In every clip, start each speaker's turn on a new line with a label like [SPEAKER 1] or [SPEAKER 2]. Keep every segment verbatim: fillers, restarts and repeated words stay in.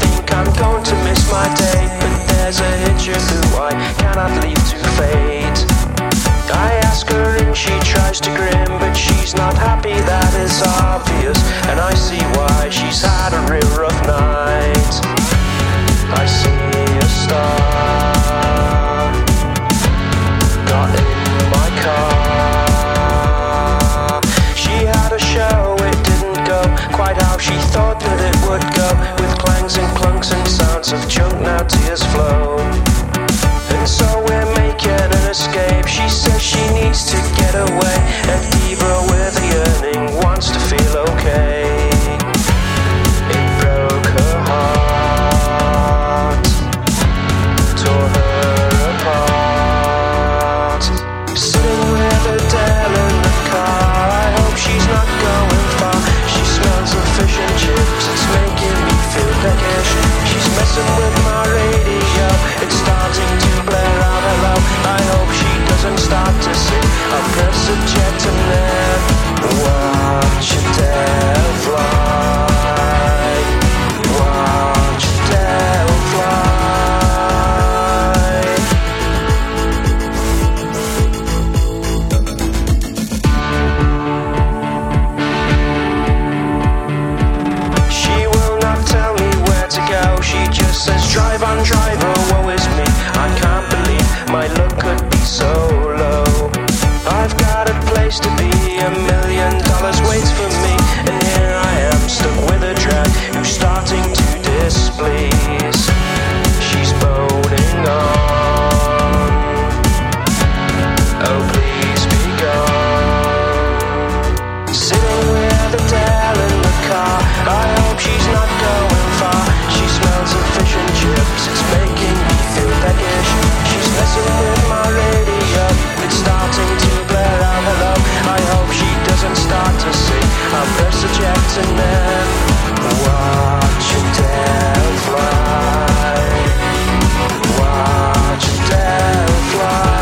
[SPEAKER 1] think I'm going to miss my day, but there's a hitch who I cannot leave to fate. I ask her and she tries to grin, but she's not happy, that is obvious, and I see why. She's had a real rough night. I see a star got in my car. She had a show, it didn't go quite how she thought that it would go, with clangs and clunks and sounds of junk, now tears flow. And so we're making an escape. She says she needs to get away, and Diva with the yearning wants to feel okay. It broke her heart, tore her apart. Sitting with Adele in the car, I hope she's not going far. She smells of fish and chips, it's making me feel peckish. She's messing with my radio, it's starting to blare out hello. I hope she doesn't start to sing. I'll press a jet and then watch Adele fly. Watch Adele fly. She will not tell me where to go. She just says drive on driver, woe is me. I can't believe my luck could be so low. I've got a place to be, a million dollars waits for me, and here I am stuck with a drag who's starting to displease. She's boning on, oh please be gone. Sitting with Adele in the car, I hope she's not going far. She smells of fish and chips, it's making me feel peckish. She's messing with my radio, it's starting to blare out hello. I hope she doesn't start to sing. I'll press eject and then watch Adele fly. Watch Adele fly.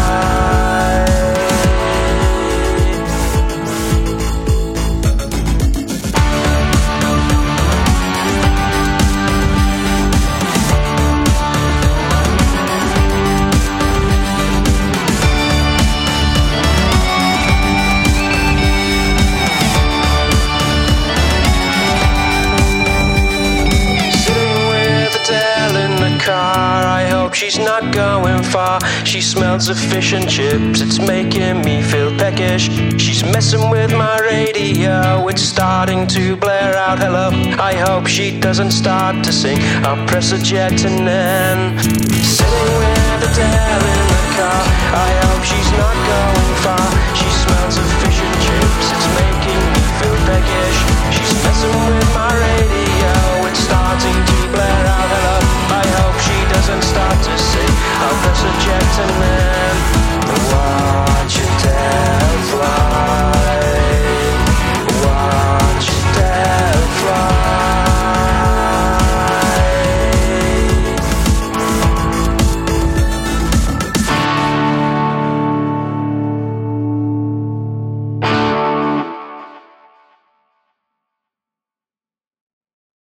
[SPEAKER 1] I hope she's not going far. She smells of fish and chips, it's making me feel peckish. She's messing with my radio, it's starting to blare out hello. I hope she doesn't start to sing. I'll press a jet and then sitting with Adele in the car. I hope she's not going far. She smells of fish and chips, it's making me feel peckish. She's messing with my radio,